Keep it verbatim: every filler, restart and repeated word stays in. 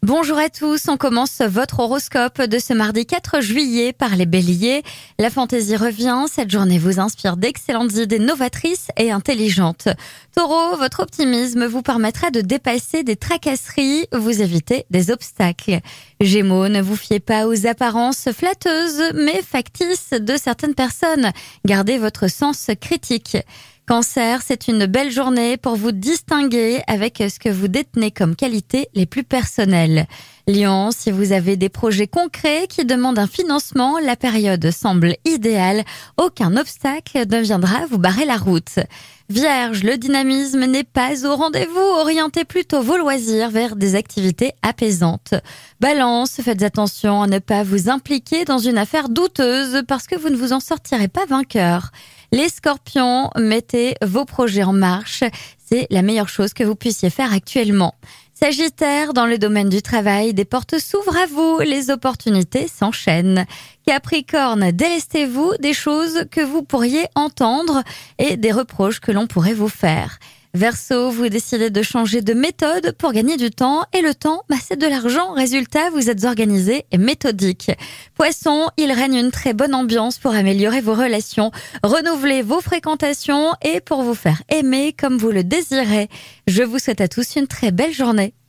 Bonjour à tous, on commence votre horoscope de ce mardi quatre juillet par les béliers. La fantaisie revient, cette journée vous inspire d'excellentes idées novatrices et intelligentes. Taureau, votre optimisme vous permettra de dépasser des tracasseries, vous évitez des obstacles. Gémeaux, ne vous fiez pas aux apparences flatteuses mais factices de certaines personnes. Gardez votre sens critique. Cancer, c'est une belle journée pour vous distinguer avec ce que vous détenez comme qualités les plus personnelles. Lion, si vous avez des projets concrets qui demandent un financement, la période semble idéale. Aucun obstacle ne viendra vous barrer la route. Vierge, le dynamisme n'est pas au rendez-vous. Orientez plutôt vos loisirs vers des activités apaisantes. Balance, faites attention à ne pas vous impliquer dans une affaire douteuse parce que vous ne vous en sortirez pas vainqueur. Les scorpions, mettez vos projets en marche. C'est la meilleure chose que vous puissiez faire actuellement. Sagittaire, dans le domaine du travail, des portes s'ouvrent à vous, les opportunités s'enchaînent. Capricorne, délestez-vous des choses que vous pourriez entendre et des reproches que l'on pourrait vous faire. Verseau, vous décidez de changer de méthode pour gagner du temps et le temps, bah, c'est de l'argent. Résultat, vous êtes organisé et méthodique. Poisson, il règne une très bonne ambiance pour améliorer vos relations, renouveler vos fréquentations et pour vous faire aimer comme vous le désirez. Je vous souhaite à tous une très belle journée.